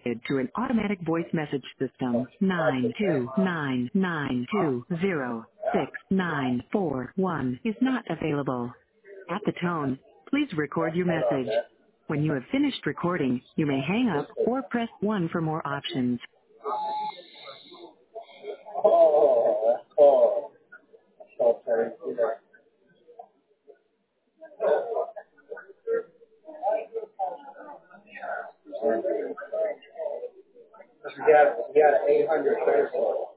to an automatic voice message system. 929920694 is not available. At the tone, please record your message. When you have finished recording, you may hang up or press 1 for more options. You got an 800 peso.